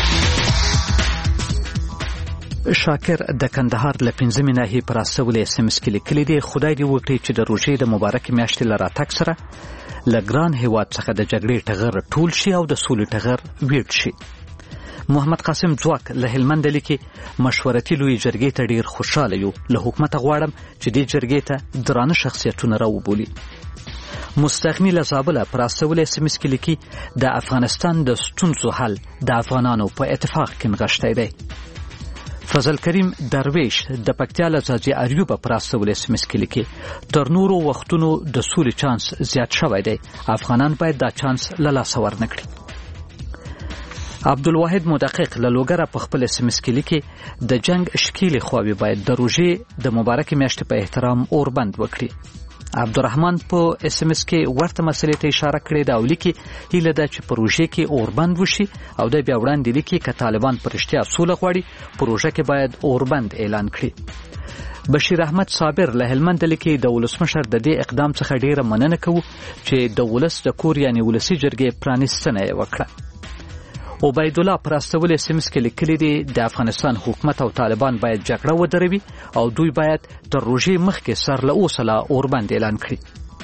[SPEAKER 1] شاکر د کندهار له پنځمې ناحیې پر استولې اس ام اس کې لیکلي دي خدای دې وکړي چې د روژې د مبارکې میاشتې له راتګ سره له ګران هیواد څخه د جګړې ټغر ټول شي او د سولې ټغر ویډ شي. محمد قاسم ځواک له هلمند لیکي مشورتي لوی جرګې ته ډیر خوشاله یو. له حکومته غواړم چې دې جرګې ته درانه شخصیتونه راوبولي. مستغني له زابله پر استولې اس ام اس کې لیکي د افغانستان د ستونزو حل د افغانانو په اتفاق کې نغښتی دی. فضل کریم درویش د پکتیا له ځاځي اریوبه پر استولې اس ام اس کې لیکي تر نورو وختونو د سولې چانس زیات شوی دی. افغانان باید دا چانس له لاسه ورنکړي. عبدالواحد مدقق له لوګره په خپل اس ام اس کې لیکي د جنگ شکیلې خواوې باید د روژې د مبارکې میاشتې په احترام اوربند وکړي. عبدالرحمن په اس ام اس کې ورته مسلې ته اشاره کړې ده او لیکي هیله ده چې په روژې کې اوربند وشي او د بیا وړاندې لیکي که طالبان په رښتیا سوله غواړي په روژه کې باید اوربند اعلان کړي. بشیر احمد صابر له هلمند لیکي د ولسمشر د دې اقدام څخه ډیره مننه کوو چې د ولس د کور یعنی ولسی جرګې پرانیستنه یې وکړه. عبید الله پر استول اس ام اس کې لیکلي دي د افغانستان حکومت او طالبان باید جګړه ودروي او دوی باید تر روژې مخکې سر له اوسه لا اوربند اعلان کړي.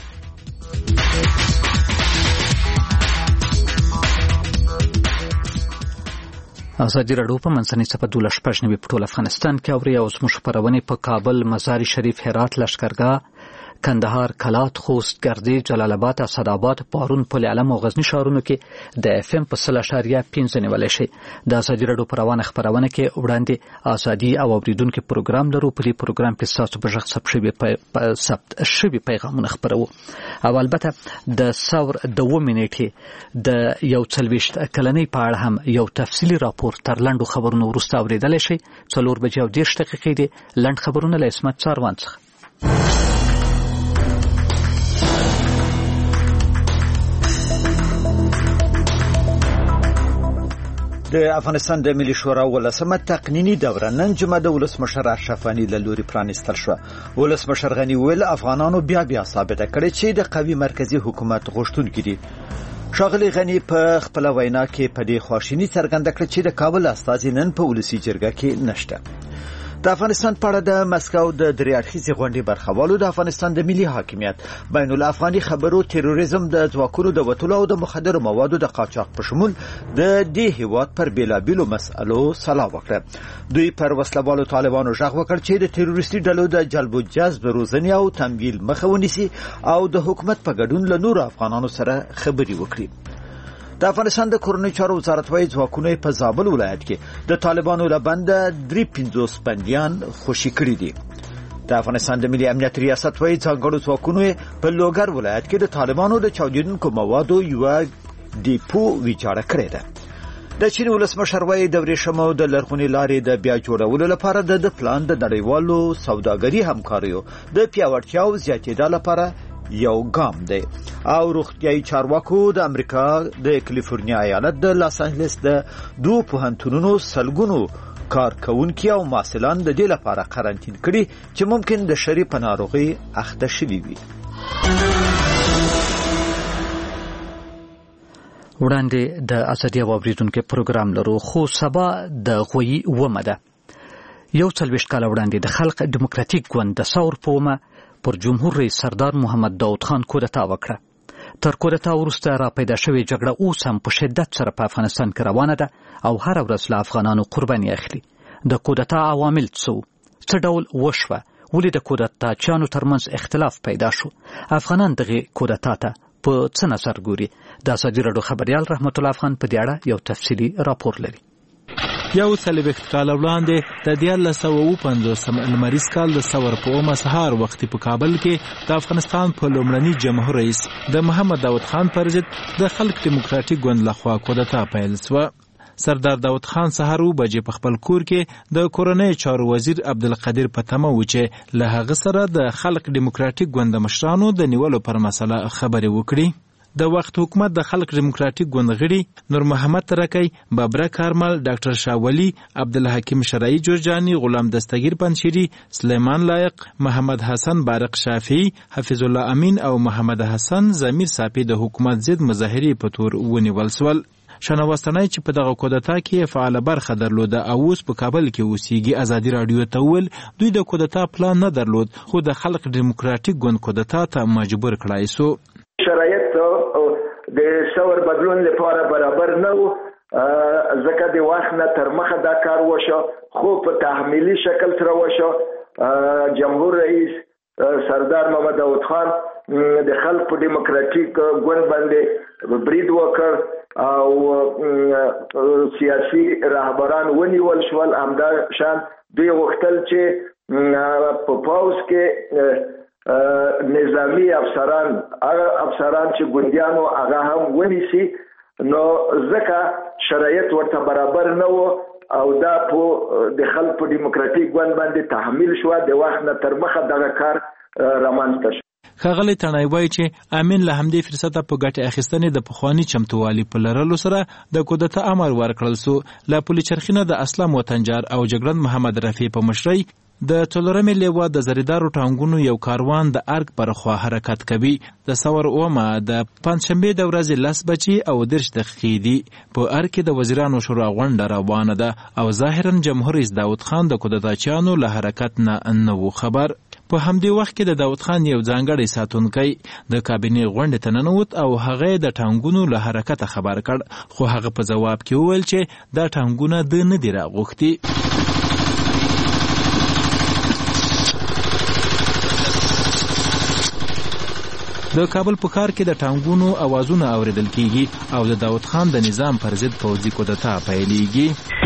[SPEAKER 1] ازادي راډیو په منځنۍ صفحه دولس شپږ نوي په ټول افغانستان کې اوري او زموږ خپرونې په کابل، مزار شریف، هرات، لشکرګاه، کندهار، کلات، خوست، ګردې، جلال آباد، اسداباد، پارون، پل علم او غزنی ښارونو کې د اف ام په سل اشاریه پنځه نیولی شي. د ازادي راډیو په روانه خپرونه کې وړاندې ازادي او اوریدونکو پروګرام لرو. په دې پروګرام کې ستاسو په غږ ثبت شوي په ثبت شوي پیغامونه خپروو او البته د ثور د اووه منېټې د یو څلوېښت کلنۍ په اړه هم یو تفصیلي راپور تر لنډو خبرونو وروسته اورېدلی شئ. څلور بجې او دېرش دقیقې دي. لنډ خبرونه له عصمت څاروان څخه.
[SPEAKER 6] د افغانستان د ملي شورا ولسمه تقنینی دوره نن جمعه د ولسمشر اشرف غني له لوري پرانیستل شوه. ولسمشر غني ویل افغانانو بیا بیا ثابته کړې چې د قوي مرکزی حکومت غوښتونکي دي. ښاغلي غني په خپل وینا کې په دې خواشیني څرګنده کړه چې د کابل استازي نن په ولسی جرګه کې نشته. د افغانستان په اړه د مسکو د درې اړخیزې غونډې برخوالو د افغانستان د ملي حاکمیت، بین الافغاني خبرو، تروریزم، د ځواکونو د وتلو او د مخدرو موادو د قاچاق په شمول د دې هیواد پر بیلابیلو مسألو سلا وکړه. دوی پر وسلهوالو طالبانو غږ وکړ چې د تروریستي ډلو د جلب و جذب، روزنې او تمویل مخه ونیسي او د حکومت په ګډون له نورو افغانانو سره خبرې وکړي. د افغانستان د کورنۍ چارو وزارت وايي ځواکونه په زابل ولایت کې د طالبانو له بنده درې پنځوس بندیان خوشي کړي دي. د افغانستان د ملي امنیت ریاست وايي ځانګړو ځواکونو په لوګر ولایت کې د طالبانو د چاودېدونکو موادو یوه ډیپو ویجاړه کړې ده. د چین ولسمشر وايي د ورېښمو د لرغونې لارې د بیا جوړولو لپاره د پلان د نړیوالو سوداګري همکاریو د پیاوړتیا او زیاتېدا لپاره یو ګام دی. او روغتیايي چارواکو د امریکا د کالیفورنیا ایالت د لاس انجلس د دوه پوهنتونونو سلګونو کارکونکي او محصلان د دې لپاره قرنطین کړي چې ممکن د شری په ناروغي اخته شوي وي.
[SPEAKER 1] وړاندې د ازادي او اوریدونکو پروګرام لرو، خو سبا د غوي ومه ده. یو څلوېښت کاله وړاندې د خلق دیموکراتیک ګوند د ثور په ومه پر جمهور رئیس سردار محمد داود خان کودتا وکړه. تر کودتا وروسته را پیدا شوې جګړه اوس هم په شدت سره په افغانستان کې روانه ده او هر ورځ له افغانانو قرباني اخلي. د کودتا عوامل څه څه ډول وشوه؟ ولې د کودتا چانو ترمنځ اختلاف پیدا شو؟ افغانان دغه کودتا ته په څه نظر ګوري؟ د ازادي راډیو خبريال رحمت الله افغان په دې اړه یو تفصیلي راپور لري.
[SPEAKER 2] یو څلوېښت کاله وړاندې د دیارلس سوه اووه پنځوسم لمریز کال د ثور په اومه سهار وختي په کابل کې د افغانستان په لومړني جمهور رئیس د محمد داود خان پر ضد د خلق دیموکراتیک ګوند لخوا کودتا پیل شوه. سردار داود خان سهار اووه بجې په خپل کور کې د کورنۍ چارو وزیر عبدالقدیر په تمه و چې له هغه سره د خلق دیموکراتیک ګوند مشرانو د نیولو پر مسله خبرې وکړي. د وخت حکومت د خلق دیموکراتیک ګوند غړي نور محمد ترکی، بابره کارمل، ډاکټر شاولی، عبدالحکیم شرعی جورجانی، غلام دستگیر پنشیری، سلیمان لایق، محمد حسن بارق شافعی، حفیظ الله امین او محمد حسن زمیر صافی د حکومت ضد مظاهرې په تور ونیول شول. شنوستنای چې په دغه کودتا کې فعال برخه درلوده او اوس په کابل کې اوسېږي ازادي راډیو ته ویل دوی د کودتا پلان نه درلود، خو د خلق دیموکراتیک ګوند کودتا ته مجبور کړای سو.
[SPEAKER 9] شرایط د ثور بدلون لپاره برابر نه و، ځکه د وخت نه تر مخه دا کار وشو، خو په تحمیلي شکل سره وشو. جمهور رئیس سردار محمد داود خان د خلق په دیموکراتیک ګوند باندې برید وکړ او سیاسي رهبران ونیول شول. همدا شان دوی غوښتل چې په پاوز کې نظامی افسران هغه افسران چې ګوندیانو هغه هم ونیسي، نو ځکه شرایط ورته برابر نه و او دا په د خلق په دیموکراتیک ګوند باندې تحمیل شو. د وخت نه تر مخه دغه کار رامنځته شو.
[SPEAKER 2] ښاغلی تڼۍ وایي چې امین له همدې فرصته په ګټې اخیستنې د پخواني چمتووالي په لرلو سره د کودتا امر ورکړل سو. له پولي چرخي نه د اسلام وطنجار او جګړن محمد رفیع په مشرۍ
[SPEAKER 4] د څلورمې لیوه د زریدارو ټانګونو یو کاروان د ارګ پر خوا حرکت کوي. د ثور اومه د پنځشنبې د ورځې لس بجې او دېرش دقیقې دي. په ارګ کې د وزیرانو شورا غونډه روانه ده او ظاهرا جمهور رئیس داود خان د کودتاچیانو له حرکت نه نه و خبر. په همدې وخت کې د داود خان یو ځانګړی ساتونکی د کابینې غونډې ته ننوت او هغه د ټانګونو له حرکته خبر کړ، خو هغه په ځواب کې وویل چې دا ټانګونه د نه دي راغوښتي. د کابل په ښار کې د ټانګونو اوازونه اوریدل کیږي او د داود خان د نظام پر ضد پوځي کودتا پیلېږي.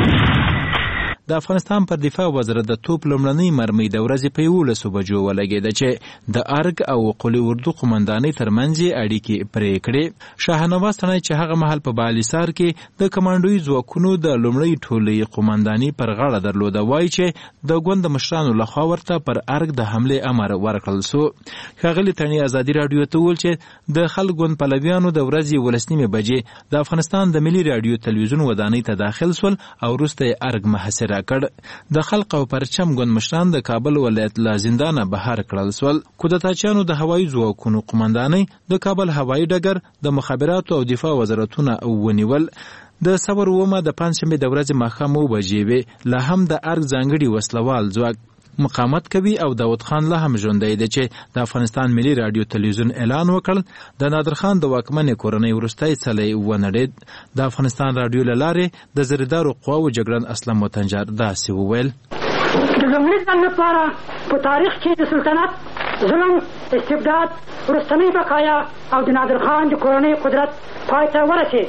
[SPEAKER 4] د افغانستان پر دفاع وزارت د توپ لومړنۍ مرمۍ د ورځې په یولسو بجو ولګېده چې د ارګ او قلي اردو قمندانۍ ترمنځ یې اړیکې پرې کړې. شاهنواز تڼۍ چې هغه مهال په بالیسار کې د کمانډوي ځواکونو د لومړۍ ټولۍ قمندانۍ پر غاړه درلوده، وایي چې د ګوند مشرانو لخوا ورته پر ارګ د حملې امر ورکړل سو. ښاغلي تڼۍ ازادي راډیو ته وویل چې د خلک ګوند پلویانو د ورځې یولس نیمې بجې د افغانستان د ملي راډیو تلویزیون ودانۍ ته داخل سول او وروسته یې ارګ محاصره کړ. د خلق او پرچم ګوند مشران د کابل ولایت له زندانه بهر کړل سول. کودتاچیانو د هوایي ځواکونو قمندانۍ د کابل هوایي ډګر د مخابراتو او دفاع وزارتونه ونیول. د ثور اومه د پنځشنبې د ورځې ماښام اوه بجې وې. لا هم د ارګ ځانګړي وسلوال ځواک مقاومت کوي او داود خان لا هم ژوندی دی چې د افغانستان ملي راډیو تلویزیون اعلان وکړ د نادر خان د واکمنې کورنۍ وروستی څلی ونړېد. د افغانستان راډیو له لارې د زریدارو قواو جګړن اسلم وطنجار داسې وویل:
[SPEAKER 10] د لومړي ځل لپاره په تاریخ کې د سلطنت ظلم، استبداد، وروستنۍ بقایا او د نادر خان د کورنۍ قدرت پای ته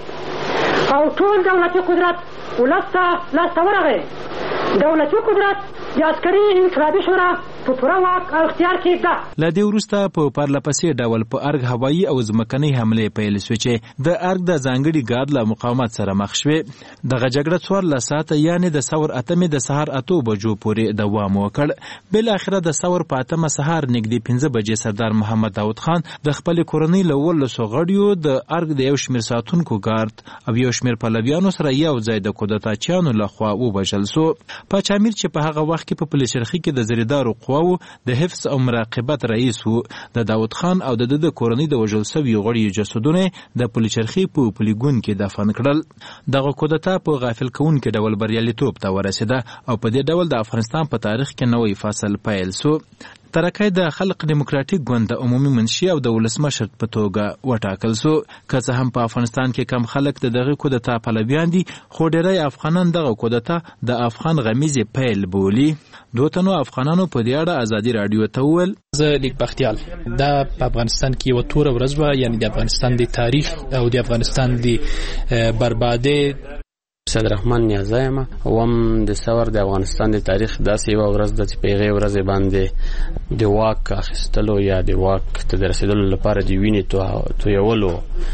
[SPEAKER 10] ورسېد او ټول دولتي قدرت ولس ته لاسته ورغی. دولتي قدرت د عسکري انقلابي شورا په پوره واک او اختیار کې ده.
[SPEAKER 4] له دې وروسته په پرله پسې ډول په ارګ هوایي او ځمکنۍ حملې پیل شوې چې د ارګ د ځانګړي ګارد له مقاومت سره مخ شوې. دغه جګړه څوارلس ساعته یعنې د ثور اتمې د سهار اتو بجو پورې دوام وکړ. بالاخره د ثور په اتمه سهار نږدې پنځه بجې سردار محمد داود خان د خپلې کورنۍ له اوولسو غړیو د ارګ د یو شمېر ساتونکو ګارد او یو شمېر پلویانو سره یو ځای د کودتاچیانو لخوا ووژل سو. پاچا امیر چې په هغه وخت کې په پلچرخي کې د زریدارو قواو د حفظ او مراقبت رئیس وو، د داود خان او د د کورنۍ د وژل سویو غړیو جسدونه د پلچرخي په پلیګون کې دفن کړل. دغه کودتا په غافل کوونکي ډول بریالیتوب ته ورسېده او په دې ډول د افغانستان په تاریخ کې نوی فصل پیل سو. ترکای د خلق دیموکراتیک ګوند د عمومي منشي او د ولسمشر په توګه وټاکل سو. که څه هم په افغانستان کې کم خلک د دغه کودتا پلویان دي، خو ډیری افغانان دغه کودتا د افغان غمیزې پیل بولي. دوه تنو افغانانو په دې اړه ازادي راډیو ته وویل:
[SPEAKER 11] زه لیک بختیال دا په افغانستان کې یو توره ورځ وه، یعنی د افغانستان د تاریخ او د افغانستان د بربادۍ.
[SPEAKER 12] صدررحمن نیازی یم وم د ثور د افغانستان د تاریخ داسې یوه ورځ ده چې په هغې ورځې باندې د واک اخیستلو یا د واک ته د رسېدلو لپاره د وینې تویولو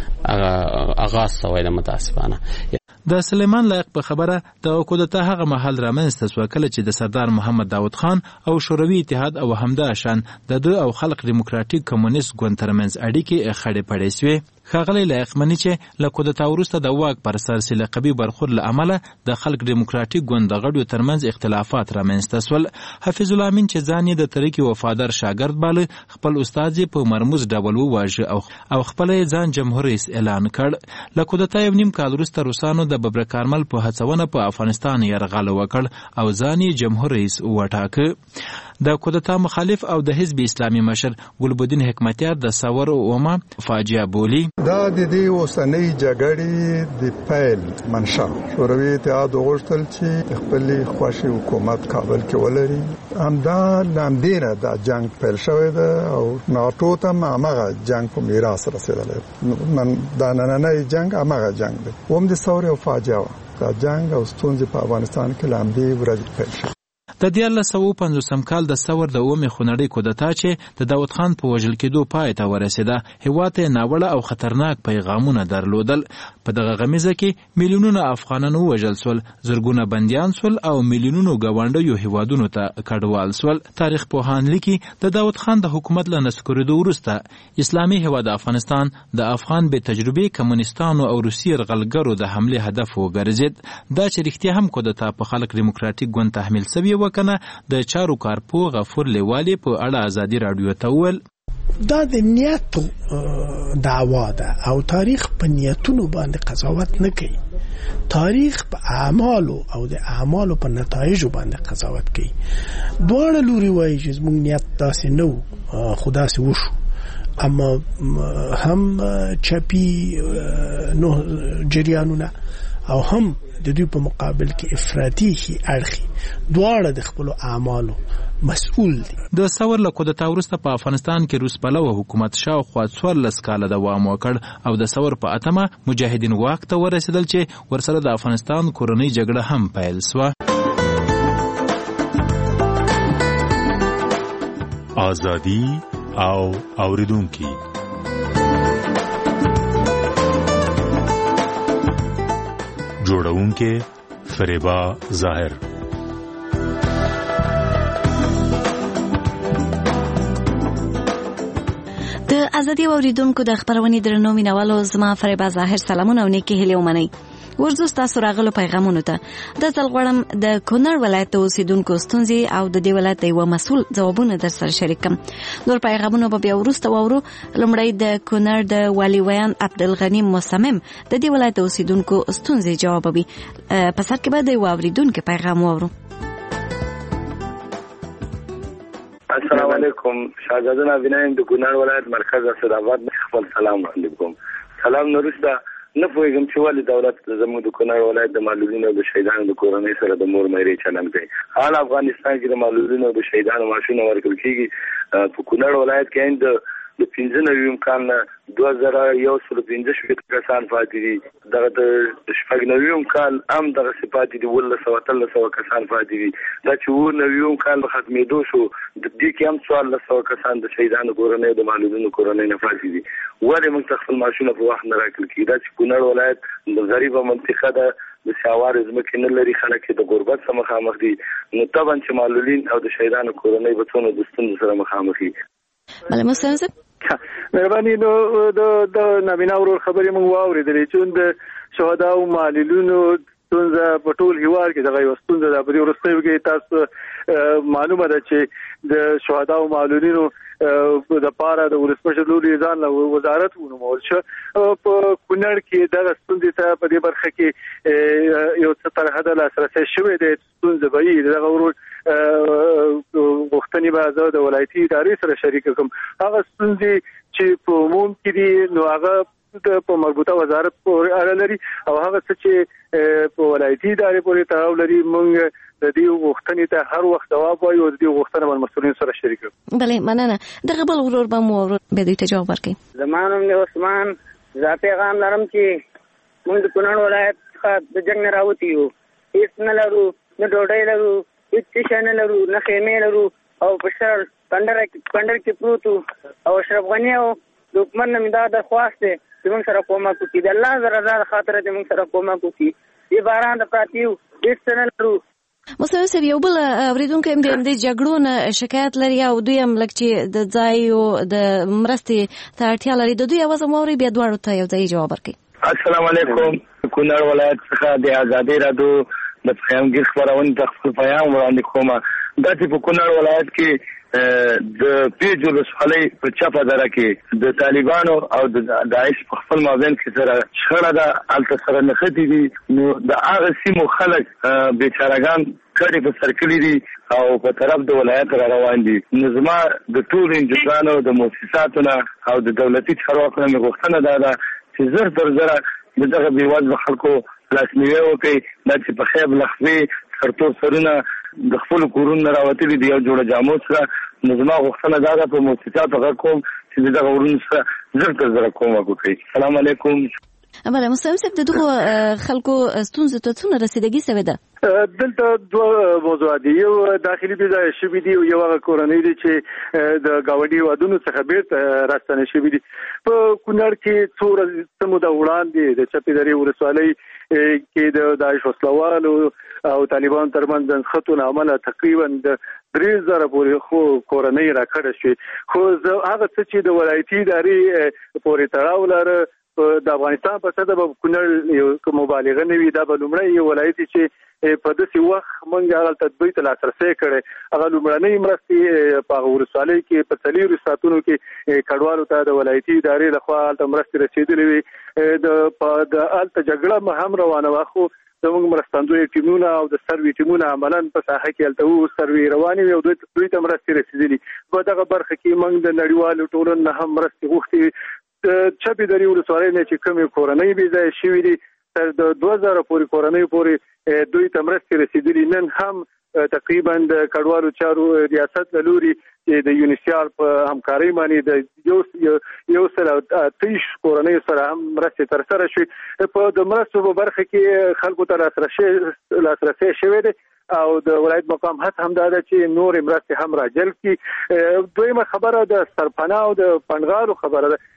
[SPEAKER 12] آغاز شوی ده. متاسفانه
[SPEAKER 4] د سلیمان لایق په خبره د کودتا هغه مهال رامنځته سوه کله چې د سردار محمد داود خان او شوروي اتحاد او همداشان د دوی او خلق دیموکراتیک کمونیست ګوند ترمنځ اړیکې خړې پړې سوې. ښاغلی لایق مني چې له کودتا وروسته د واک پر سر لقبي برخورد له امله د خلق دیموکراتیک ګوند د غړیو ترمنځ اختلافات رامنځته سول. حفیظ الله امین چې ځان یې د ترکي وفادار شاګرد باله، خپل استاد یې په مرموز ډول وواژه او خپل یې ځان جمهور رئیس اعلان کړ. له کودتا یو نیم کال وروسته روسانو د ببر کارمل په هڅونه په افغانستان یرغل وکړ او ځان یې جمهور رئیس وټاکه. د کودتا مخالف او د حزب اسلامي مشر ګلبدین حکمتیار د ثور اومه فاجعه بولي.
[SPEAKER 21] دا د دې اوسنۍ جګړې د پیل منشا شوروي اتحاد غوښتل چې خپل خواشي حکومت کابل کې ولري. همدا لامدینه دا جنگ پیل شوی ده او ناتو ته هغه جنگ په میراث رسیدلی. من دا نننۍ جنگ هغه جنگ دی. هم د ثور او فاجعه دا جنگ او ستونزې په افغانستان کې لامدې ورځ پیل شوه.
[SPEAKER 4] د دیارلس سوه پنځوسم کال د ثور د اومې خونړۍ کودتا چې د داود خان په وژل کېدو پای ته ورسېده، هېواد ته یې ناوړه او خطرناک پیغامونه درلودل. په دغه غمیزه کې میلیونونه افغانان ووژل سول، زرګونه بندیان سول او میلیونونو ګاونډیو هیوادونو ته کډوال سول. تاریخ پوهان لیکي د داود خان د حکومت له نسکورېدو وروسته اسلامي هیواد افغانستان د افغان بې تجربې کمونیستانو او روسي یرغلګرو د حملې هدف وګرځېد. دا چې رښتیا هم کودتا په خلق دیموکراتیک ګوند تحمیل سوي وکنه د چارو کارپو غفور لیوالي په اړه ازادي راډیو ته وویل
[SPEAKER 5] دا د نیت دعوا ده او تاریخ په نیتونو باندې قضاوت نه کوي. تاریخ په اعمالو او د اعمالو په نتایجو باندې قضاوت کوي. دواړه لوري وایي چې زموږ نیت داسې نه و خو داسې وشو، اما هم چپی نو جریانونه او هم د دوی په مقابل کې افراطي اړخي دواړه د خپل اعمالو مسؤل دي.
[SPEAKER 4] د ثور له کودتا وروسته په افغانستان کې روس پلوه حکومت شاوخوا څوارلس کاله دوام وکړ او د ثور په اتمه مجاهدین واک ته ورسېدل چې ورسره د افغانستان کورنۍ جګړه هم پیل سوه.
[SPEAKER 13] ازادي او اوریدونکي جوړونکي فریبا ظاهر.
[SPEAKER 14] د ازادي اوریدونکو د خبرونې درنو مینوالو، زما فریبا ظاهر سلامونه او نیکی هیلې ومنئ. ورځو تاسو راغلو پیغامونو ته. د ځل غواړم د کونړ ولایت اوسیدونکو ستونزې او د دې ولایت یو مسؤل ځوابونه در سره شریک کړم. نور پیغامونه به بیا وروسته واورو. لومړی د کونړ د والي ویان عبدالغنی مصمم د دې ولایت اوسیدونکو ستونزې جوابوي. په سر کې به د یو اوریدونکو پیغام واورو.
[SPEAKER 15] السلام علیکم، شاهزاده وینایم د کونړ ولایت مرکز اسداباد خپل سلام وړاندې کوم. سلام نورسته نه پوهېږم چې ولې دولت زموږ د کونړ ولایت د معلولینو او د شهیدانو د کورنۍ سره د مور مېرې چلند کوي. حال افغانستان کې د معلولینو او د شهیدانو معاشونه ورکړل کېږي. په کونړ ولایت کې د د پنځه نوي کال نه دوه زره یو سل پنځه شپېته کسان پاتې دي. دغه د شپږ نوي کال هم دغسې پاتې دي، اوولس سوه اتلس سوه کسان پاتې دي. دا چې اووه نوي کال په ختمېدو شو، د دې کې هم څوارلس سوه کسان د شهیدانو کورنۍ د معلولینو کورنۍ نه پاتې دي. ولې موږ ته خپل معاشونه په وخت نه راکړل کېږي؟ دا چې کونړ ولایت د غریبه منطقه ده، د سیاوار ځمکې نه لري، خلک د غربت سره مخامخ دي. نو طبعا چې معلولین او د شهیدانو کورنۍ به څونه د ستونزو سره مخامخ دي.
[SPEAKER 14] بله مستند
[SPEAKER 21] مهرباني نو د نابینا ورور خبرې موږ واورېدلې چې د شهدا او معلولینو ستونزه په ټول هیواد کې دغه یو ستونزه ده. په دې وروستیو کې تاسو معلومه ده چې د شهدا او معلولینو د پاره د ولسمشر لوري ځان له وزارت ونومول شو. په کونړ کې دغه ستونزې ته په دې برخه کې یو څه تر حده لاسرسی شوی دی. ستونزه به یې دغه ورور غوښتنې به زه د ولایتي ادارې سره شریک کړم. هغه ستونزې چې په عموم کې دي نو هغه په مربوطه وزارت پورې اړه لري او هغه څه چې په ولایتي ادارې پورې تړاو لري موږ د دې غوښتنې ته هر وخت جواب وایو او د دې غوښتنه باندې مسؤلین سره شریک کړو.
[SPEAKER 14] بله مننه. دغه بل ورور به مو به دوی ته جواب ورکړي.
[SPEAKER 18] زما نوم دی عثمان. زه پیغام لرم چې موږ د کونړ ولایت څخه د جنګ نه راوتي یو، هېڅ نه لرو، نه ډوډۍ لرو، هېڅ شی نه لرو، نه خیمې لرو او په سر کنډر کې پروت او اشرف غني او د حکومت نه مې دا درخواست دی چې موږ سره کومک وکړي. د الله زر زر خاطر دې موږ سره کومک وکړي. دې باران د پراته یو، هېڅ نه لرو.
[SPEAKER 14] مستوي صاحب، یو بل اوریدونکی هم د جګړو نه شکایت لري او دوی هم لکه چې د ځای او د مرستې ته اړتیا لري. د دوی اواز هم واورئ، بیا دواړو ته یو ځای جواب ورکړئ.
[SPEAKER 15] السلام علیکم. کونړ ولایت څخه د ازادي راډیو د پیغامګیر خبرونه ته خپل پیغام وړاندې کوم. دا چې په کونړ ولایت کې د پیج ولسوالۍ په چپه دره کې د طالبانو او د داعش په خپل مابین کې سره شخړه ده، هلته سره نښتې دي. نو د هغه سیمو خلک بیچارهګان کډې په سر کړي دي او په طرف د ولایت را روان دي. نو زما د ټولو انجوګانو د مؤسساتو نه او د دولتي چارواکو نه مې غوښتنه دا ده چې زر تر زره د دغه بېوزلو خلکو لاسنیوی وکړي. دا چې په خیب لخوې سرتور سرونه د خپلو کورونو نه راوتلي دي یو جوړه جامو سره. نو زما غوښتنه دا ده په مؤسساتو غږ کوم چې د دغه ورونو سره زر تر زره کومک وکړي. السلام علیکم.
[SPEAKER 14] بله مستعیم صاحب د دغو خلکو ستونزو ته څونه رسیدګي سوې ده؟
[SPEAKER 16] دلته دوه موضوعات دي. یو داخلي بيځای شوي دي او یو هغه کورنۍ دي چې د گاونډي وادونو څخه بیرته راستنه شوي دي. په کونړ کې څو ورځې موده وړاندې د چپیدرې ولسوالۍ کې د داعش وسلوالو او طالبان ترمنځ د خطونه عمله تقریبا د درې زره پورې خو کورنۍ راکړه شي. خو هغه څه چې د ولایتي ادارې پورې تړاو لري د افغانستان په څیر د کونړ یو مبالغه نه وي. دا به لومړی یو ولایتي چې په داسې وخت موږ هغه تطبیق ته لاسرسی کړی، هغه لومړنۍ مرستې په ولسوالۍ کې په څلورو ساعتونو کې کډوالو ته د ولایتي ادارې لخوا هلته مرستې رسېدلې وي. د هلته جګړه هم روانه وه، خو زموږ مرستندوی ټیمونه او د سروي ټیمونه عملاً په ساحه کې هلته وو، سروي روانې وي او دوی ته مرستې رسېدلي. په دغه برخه کې موږ د نړیوالو ټولنو نه هم مرستې غوښتې. د چپیدرې ولسوالۍ نه چې کومې کورنۍ بې ځایه شوي دي تر د دوه زره پورې کورنۍ پورې دوی ته مرستې رسېدلي. نن هم تقریبا د کډوالو چارو ریاست له لوري د یونیسیار په همکارۍ باندې د یو سل اتهیش کورنۍ سره هم مرستې ترسره شوې. په د مرستو په برخه کې خلکو ته لاسرسی شوی دی او د ولایت مقام هڅه هم دا ده چې نورې مرستې هم راجلب کړي. دویمه خبره د سرپناه او د پنډغالو خبره ده